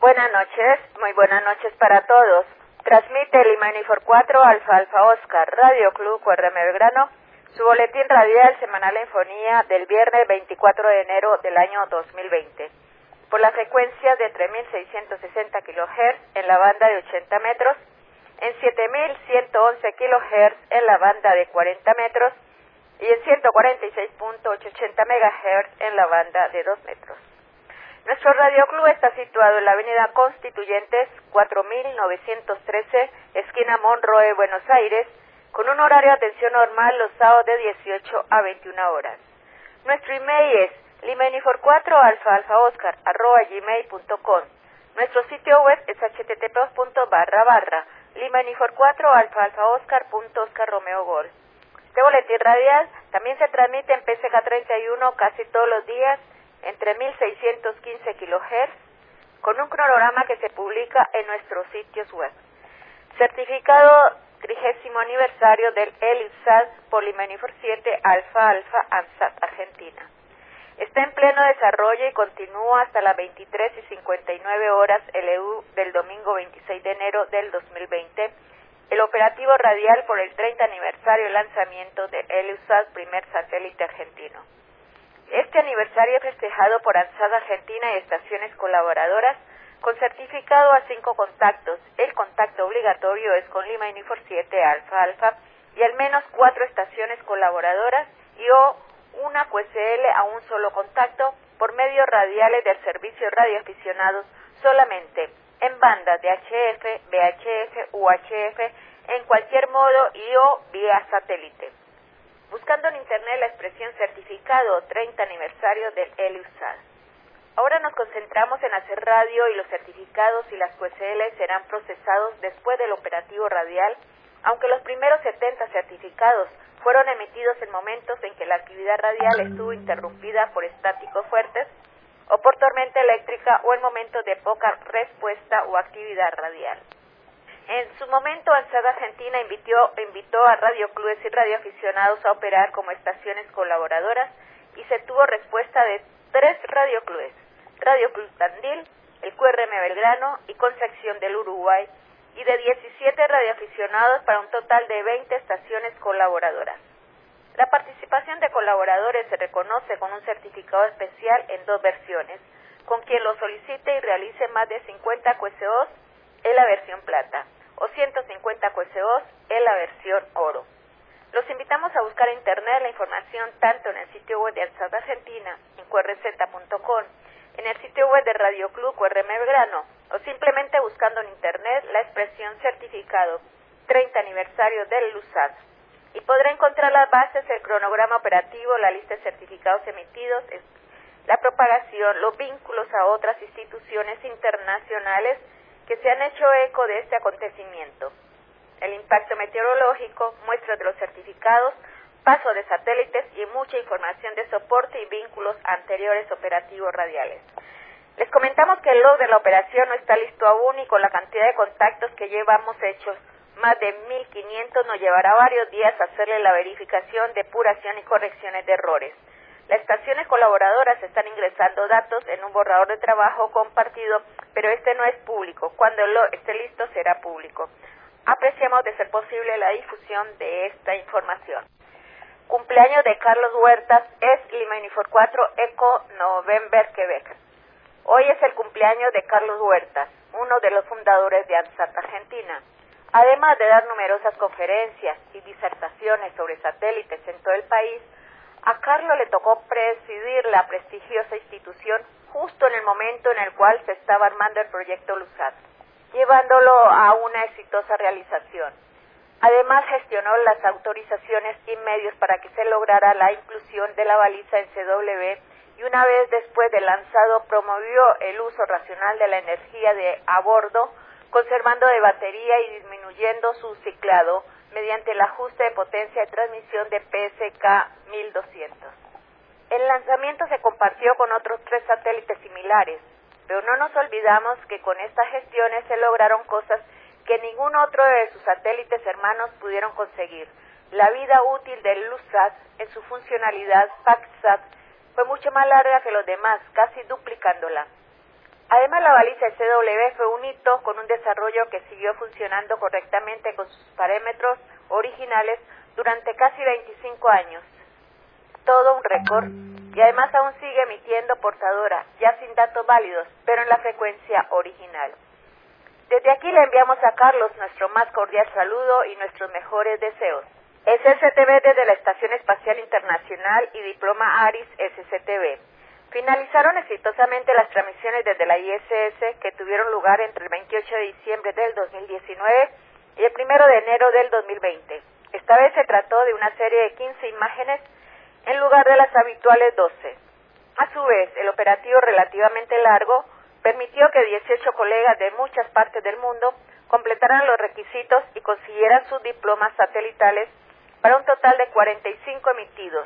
Buenas noches, muy buenas noches para todos. Transmite Lima Unifor 4 Alfa Alfa Oscar, Radio Club QRM Belgrano, su boletín radial semanal en fonía del viernes 24 de enero del año 2020. Por la frecuencia de 3.660 kHz en la banda de 80 metros, en 7.111 kHz en la banda de 40 metros y en 146.880 MHz en la banda de 2 metros. Nuestro radioclub está situado en la avenida Constituyentes 4913, esquina Monroe, Buenos Aires, con un horario de atención normal los sábados de 18 a 21 horas. Nuestro email es limaunifor4alfaalfaoscar@gmail.com. Nuestro sitio web es http://limaunifor4alfaalfaoscar.oscarromeogol. Este boletín radial también se transmite en PCK 31 casi todos los días entre 1615 kHz, con un cronograma que se publica en nuestros sitios web. Certificado 30º aniversario del ELIPSAT por Lima Unifor 7 Alfa Alfa ANSAT Argentina. Está en pleno desarrollo y continúa hasta las 23:59 horas LU del domingo 26 de enero del 2020, el operativo radial por el 30 aniversario del lanzamiento del ELIPSAT, primer satélite argentino. Este aniversario es festejado por ANSAT Argentina y estaciones colaboradoras con certificado a 5 contactos. El contacto obligatorio es con Lima Unifor 7 Alfa Alfa y al menos 4 estaciones colaboradoras y o una QSL a un solo contacto por medios radiales del servicio radioaficionados solamente en bandas de HF, VHF, UHF en cualquier modo y o vía satélite. Buscando en internet la expresión certificado 30 aniversario del ELIPSAT. Ahora nos concentramos en hacer radio y los certificados y las QSL serán procesados después del operativo radial, aunque los primeros 70 certificados fueron emitidos en momentos en que la actividad radial estuvo interrumpida por estáticos fuertes o por tormenta eléctrica o en momentos de poca respuesta o actividad radial. En su momento, ANSAT Argentina invitó a radioclubes y radioaficionados a operar como estaciones colaboradoras y se tuvo respuesta de 3 radioclubes, Radio Club Tandil, el QRM Belgrano y Concepción del Uruguay, y de 17 radioaficionados para un total de 20 estaciones colaboradoras. La participación de colaboradores se reconoce con un certificado especial en 2 versiones, con quien lo solicite y realice más de 50 QSOs en la versión plata o 150 QSOs en la versión oro. Los invitamos a buscar en internet la información tanto en el sitio web de ANSAT Argentina, en qrz.com, en el sitio web de Radio Club QRM Belgrano o simplemente buscando en internet la expresión certificado 30 aniversario del LUSAT. Y podrá encontrar las bases, el cronograma operativo, la lista de certificados emitidos, la propagación, los vínculos a otras instituciones internacionales que se han hecho eco de este acontecimiento, el impacto meteorológico, muestras de los certificados, paso de satélites y mucha información de soporte y vínculos anteriores operativos radiales. Les comentamos que el log de la operación no está listo aún y con la cantidad de contactos que llevamos hechos, más de 1.500, nos llevará varios días hacerle la verificación, depuración y correcciones de errores. Las estaciones colaboradoras están ingresando datos en un borrador de trabajo compartido, pero este no es público. Cuando esté listo será público. Apreciamos de ser posible la difusión de esta información. Cumpleaños de Carlos Huertas es Lima Unifor 4 Eco November Quebec. Hoy es el cumpleaños de Carlos Huertas, uno de los fundadores de ANSAT Argentina. Además de dar numerosas conferencias y disertaciones sobre satélites en todo el país, a Carlos le tocó presidir la prestigiosa institución justo en el momento en el cual se estaba armando el proyecto LUSAT, llevándolo a una exitosa realización. Además, gestionó las autorizaciones y medios para que se lograra la inclusión de la baliza en CW y una vez después de lanzado promovió el uso racional de la energía a bordo, conservando de batería y disminuyendo su ciclado mediante el ajuste de potencia de transmisión de PSK 1200. El lanzamiento se compartió con otros 3 satélites similares, pero no nos olvidamos que con estas gestiones se lograron cosas que ningún otro de sus satélites hermanos pudieron conseguir. La vida útil del LUSAT en su funcionalidad PACSAT fue mucho más larga que los demás, casi duplicándola. Además, la baliza SW fue un hito con un desarrollo que siguió funcionando correctamente con sus parámetros originales durante casi 25 años. Todo un récord, y además aún sigue emitiendo portadora, ya sin datos válidos, pero en la frecuencia original. Desde aquí le enviamos a Carlos nuestro más cordial saludo y nuestros mejores deseos. SCTV desde la Estación Espacial Internacional y Diploma ARIS SCTV. Finalizaron exitosamente las transmisiones desde la ISS que tuvieron lugar entre el 28 de diciembre del 2019 y el 1 de enero del 2020. Esta vez se trató de una serie de 15 imágenes en lugar de las habituales 12. A su vez, el operativo relativamente largo permitió que 18 colegas de muchas partes del mundo completaran los requisitos y consiguieran sus diplomas satelitales para un total de 45 emitidos.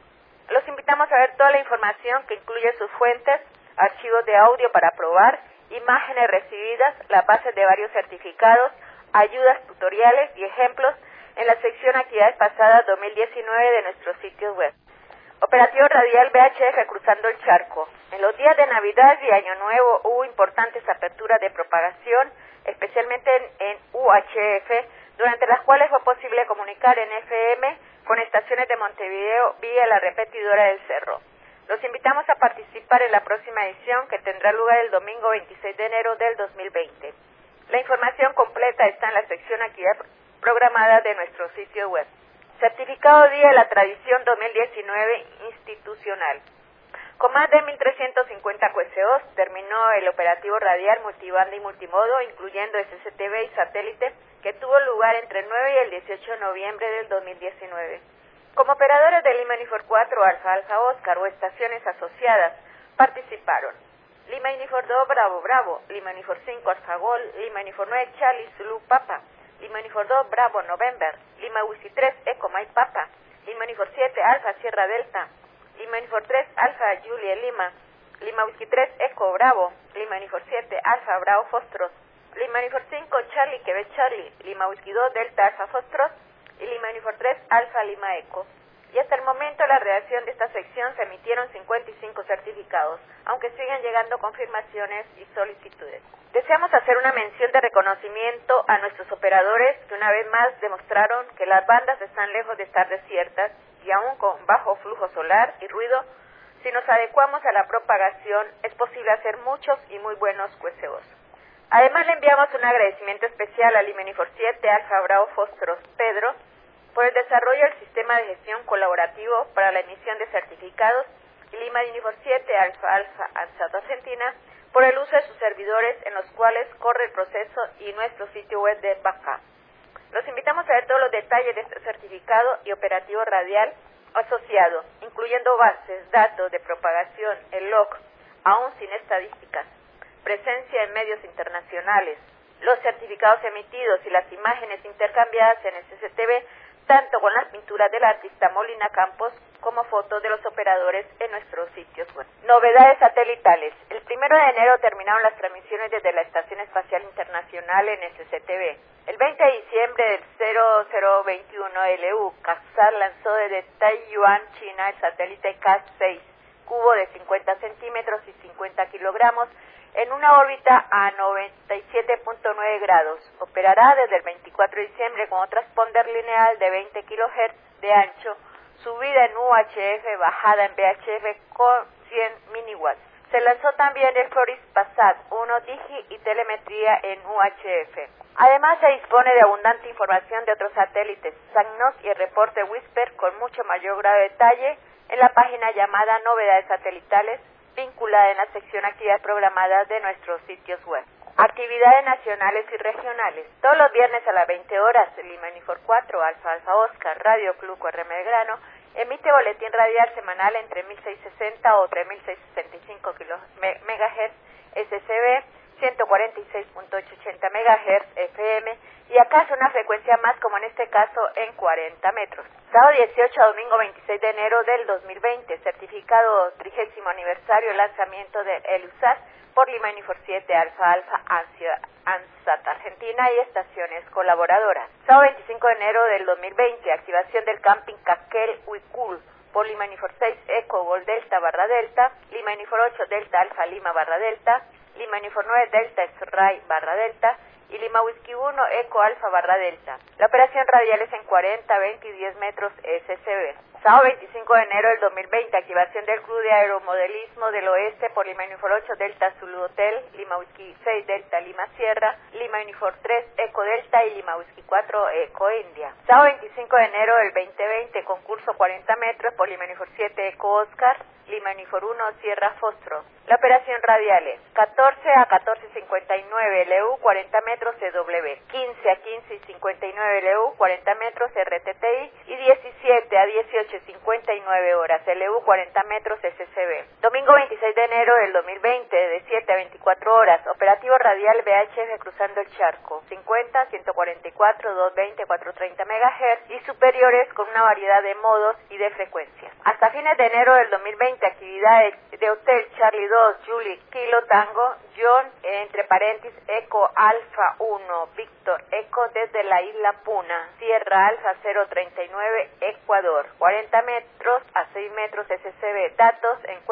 Los invitamos a ver toda la información que incluye sus fuentes, archivos de audio para probar, imágenes recibidas, las bases de varios certificados, ayudas, tutoriales y ejemplos en la sección Actividades Pasadas 2019 de nuestros sitios web. Operativo radial VHF cruzando el charco. En los días de Navidad y Año Nuevo hubo importantes aperturas de propagación, especialmente en UHF, durante las cuales fue posible comunicar en FM con estaciones de Montevideo vía la repetidora del Cerro. Los invitamos a participar en la próxima edición que tendrá lugar el domingo 26 de enero del 2020. La información completa está en la sección Actividad Programada de nuestro sitio web. Certificado Día de la Tradición 2019 institucional. Con más de 1.350 QSOs terminó el operativo radial multibanda y multimodo, incluyendo SCTV y satélite, que tuvo lugar entre el 9 y el 18 de noviembre del 2019. Como operadores de Lima Unifor 4, Alfa Alfa Oscar o estaciones asociadas, participaron Lima Unifor 2, Bravo Bravo, Lima Unifor 5, Alfa Gol, Lima Unifor 9, Charlie Zulu Papa, Lima Unifor 2, Bravo November, Lima Whisky 3, Eco Mike Papa, Lima Unifor 7, Alfa Sierra Delta, Lima Unifor 3, Alfa Julia Lima, Lima Whisky 3, Eco Bravo, Lima Unifor 7, Alfa Bravo Fostros, Lima Unifor 5, Charlie Quebec Charlie, Lima Whisky 2, Delta Alfa Fostros y Lima Unifor 3, Alfa Lima Eco. Y hasta el momento de la redacción de esta sección se emitieron 55 certificados, aunque siguen llegando confirmaciones y solicitudes. Deseamos hacer una mención de reconocimiento a nuestros operadores que una vez más demostraron que las bandas están lejos de estar desiertas y aún con bajo flujo solar y ruido, si nos adecuamos a la propagación es posible hacer muchos y muy buenos QSOs. Además le enviamos un agradecimiento especial a Lima Unifor 7, Alfa Bravo Fósforos Pedro, por el desarrollo del sistema de gestión colaborativo para la emisión de certificados y Lima Unifor 7, Alfa Alfa ANSAT Argentina, por el uso de sus servidores en los cuales corre el proceso y nuestro sitio web de backup. Los invitamos a ver todos los detalles de este certificado y operativo radial asociado, incluyendo bases, datos de propagación, el log, aún sin estadísticas, presencia en medios internacionales, los certificados emitidos y las imágenes intercambiadas en el CCTV, tanto con las pinturas del artista Molina Campos como fotos de los operadores en nuestros sitios web. Novedades satelitales. El 1 de enero terminaron las transmisiones desde la Estación Espacial Internacional en SCTV. El 20 de diciembre del 0021 LU, CASAR lanzó desde Taiyuan, China, el satélite CAS-6, cubo de 50 centímetros y 50 kilogramos, en una órbita a 97.9 grados. Operará desde el 24 de diciembre con un transponder lineal de 20 kHz de ancho, subida en UHF, bajada en VHF con 100 mW. Se lanzó también el Floris Passat 1 Digi y telemetría en UHF. Además se dispone de abundante información de otros satélites, SAGNOS y el reporte Whisper con mucho mayor grado de detalle en la página llamada Novedades Satelitales, vinculada en la sección Actividades Programadas de nuestros sitios web. Actividades nacionales y regionales. Todos los viernes a las 20 horas, Lima Unifor 4, Alfa Alfa Oscar, Radio Club QRM Belgrano, emite boletín radial semanal entre 1660 o 3665 MHz SCB, 146.880 MHz FM y acaso una frecuencia más como en este caso en 40 metros. Sábado 18 a domingo 26 de enero del 2020, certificado 30º aniversario lanzamiento de ELUSAT por Lima Unifor 7, Alfa Alfa ANSAT Argentina y estaciones colaboradoras. Sábado 25 de enero del 2020, activación del camping Caquel Huicul por Lima Unifor 6, Eco Gol Delta barra Delta, Lima Unifor 8, Delta Alfa Lima barra Delta, Lima Uniform 9 Delta X-Ray barra Delta y Lima Whisky 1 Eco Alfa barra Delta. La operación radial es en 40, 20 y 10 metros SCB. Sábado 25 de enero del 2020, activación del Club de Aeromodelismo del Oeste por Lima Uniform 8 Delta Zulu Hotel, Lima Whisky 6 Delta Lima Sierra, Lima Uniform 3 Eco Delta y Lima Whisky 4 Eco India. Sábado 25 de enero del 2020, concurso 40 metros por Lima Uniform 7 Eco Oscar, Lima Uniform 1 Sierra Fostro. La operación radial es 14 a 14:59 LU 40 metros CW, 15 a 15:59 LU 40 metros RTTI y 17 a 18:59 horas LU 40 metros SCB. Domingo 26 de enero del 2020 de 7 a 24 horas, operativo radial VHF cruzando el charco, 50, 144, 220, 430 MHz y superiores con una variedad de modos y de frecuencias. Hasta fines de enero del 2020, actividades de Hotel Charlie 2, Julie, Kilo Tango, John, entre paréntesis, Eco Alfa 1, Víctor, Eco desde la isla Puna, Sierra Alfa 039, Ecuador, 40 metros a 6 metros SCB, datos en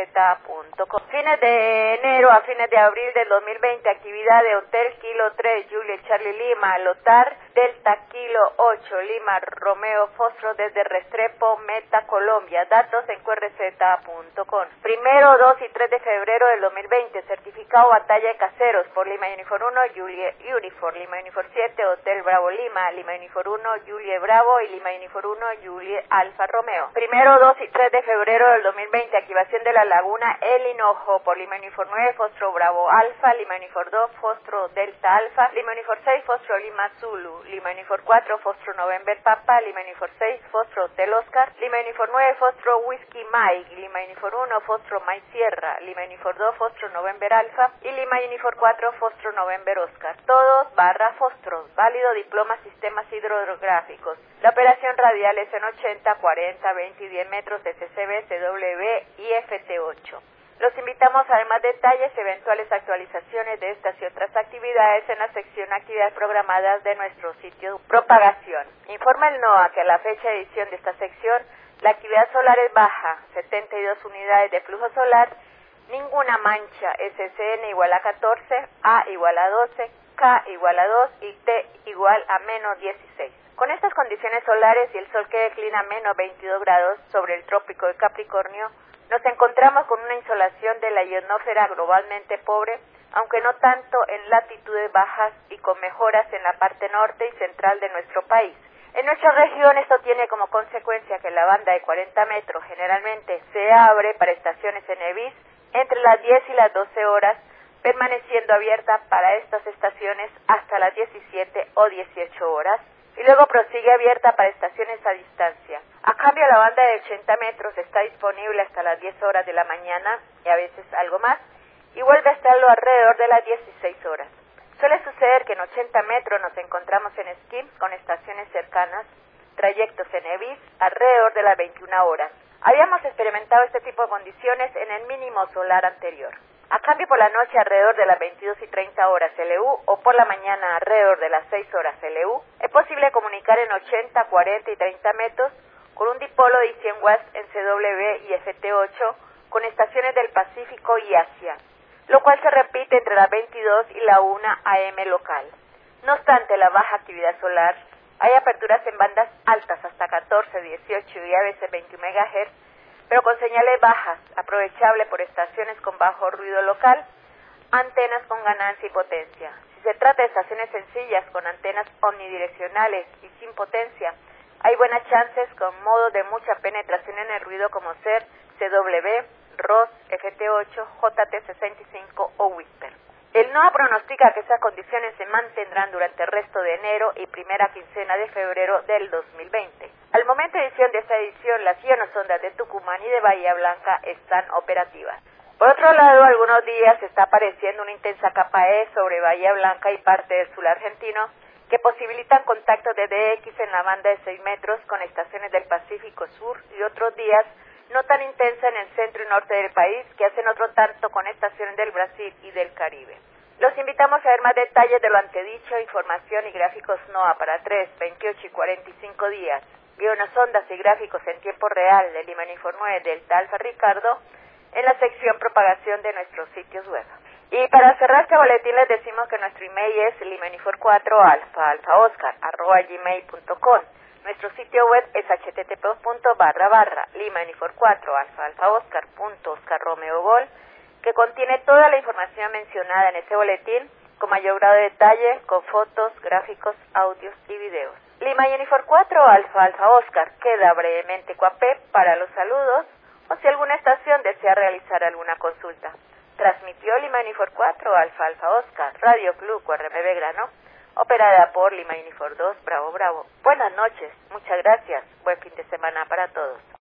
qrz.com. Fines de enero a fines de abril del 2020, actividad de Hotel Kilo 3, Julie, Charlie Lima, Lotar, Delta Kilo 8, Lima, Romeo Fostro desde Restrepo, Meta, Colombia, datos en qrz.com. Primero, 2 y 3 de febrero del 2020, certificado batalla de caseros por Lima Uniform 1, Julie Uniform, Lima Uniform 7, Hotel Bravo Lima, Lima Uniform 1, Julie Bravo y Lima Uniform 1, Julie Alfa Romeo. Primero, 2 y 3 de febrero del 2020, activación de la laguna El Hinojo por Lima Uniform 9, Fostro Bravo Alfa, Lima Uniform 2, Fostro Delta Alfa, Lima Uniform 6, Fostro Lima Zulu, Lima Uniform 4, Fostro November Papa, Lima Uniform 6, Fostro Hotel Oscar, Lima Uniform 9, Fostro Whisky Mike, Lima Uniform 1, Fostro Mike Sierra, Lima Uniform 2, Fostro November Alfa y Lima Uniform 4, Fostro November Oscar. Todos barra Fostros, válido diploma sistemas hidrográficos. La operación radial es en 80, 40, 20 y 10 metros SCB, CW y FT8. Los invitamos a ver más detalles y eventuales actualizaciones de estas y otras actividades en la sección Actividades Programadas de nuestro sitio Propagación. Informa el NOAA que a la fecha de edición de esta sección, la actividad solar es baja, 72 unidades de flujo solar, ninguna mancha, SSN igual a 14, A igual a 12, K igual a 2 y T igual a menos 16. Con estas condiciones solares y el sol que declina a menos 22 grados sobre el trópico de Capricornio, nos encontramos con una insolación de la ionosfera globalmente pobre, aunque no tanto en latitudes bajas y con mejoras en la parte norte y central de nuestro país. En nuestra región esto tiene como consecuencia que la banda de 40 metros generalmente se abre para estaciones en EBIS entre las 10 y las 12 horas, permaneciendo abierta para estas estaciones hasta las 17 o 18 horas, y luego prosigue abierta para estaciones a distancia. A cambio, la banda de 80 metros está disponible hasta las 10 horas de la mañana y a veces algo más, y vuelve a estarlo alrededor de las 16 horas. Suele suceder que en 80 metros nos encontramos en esquí con estaciones cercanas, trayectos en EBIS alrededor de las 21 horas. Habíamos experimentado este tipo de condiciones en el mínimo solar anterior. A cambio, por la noche alrededor de las 22 y 30 horas LU o por la mañana alrededor de las 6 horas LU, es posible comunicar en 80, 40 y 30 metros con un dipolo de 100 watts en CW y FT8 con estaciones del Pacífico y Asia, lo cual se repite entre las 22 y la 1 AM local. No obstante la baja actividad solar, hay aperturas en bandas altas hasta 14, 18 y a veces 21 MHz, pero con señales bajas, aprovechable por estaciones con bajo ruido local, antenas con ganancia y potencia. Si se trata de estaciones sencillas con antenas omnidireccionales y sin potencia, hay buenas chances con modos de mucha penetración en el ruido como ser CW, ROS, FT8, JT65 o Whisper. El NOAA pronostica que esas condiciones se mantendrán durante el resto de enero y primera quincena de febrero del 2020. Al momento de edición de esta edición, las ionosondas de Tucumán y de Bahía Blanca están operativas. Por otro lado, algunos días está apareciendo una intensa capa E sobre Bahía Blanca y parte del sur argentino que posibilitan contactos de DX en la banda de 6 metros con estaciones del Pacífico Sur y otros días no tan intensa en el centro y norte del país, que hacen otro tanto con estaciones del Brasil y del Caribe. Los invitamos a ver más detalles de lo antedicho, información y gráficos NOAA para 3, 28 y 45 días, ionosondas y gráficos en tiempo real de Lima Uniform 9 Delta Alfa Ricardo, en la sección propagación de nuestros sitios web. Y para cerrar este boletín les decimos que nuestro email es limaunifor4alfaalfaoscar@gmail.com. Nuestro sitio web es http://limaunifor4alfaalfaoscar.oscarromeogol, que contiene toda la información mencionada en ese boletín con mayor grado de detalle, con fotos, gráficos, audios y videos. Lima Unifor 4 Alfa Alfa Oscar queda brevemente coapé para los saludos o si alguna estación desea realizar alguna consulta. Transmitió Lima Unifor 4 Alfa Alfa Oscar, Radio Club URM Grano, operada por Lima Unifor 2 Bravo Bravo. Buenas noches, muchas gracias, buen fin de semana para todos.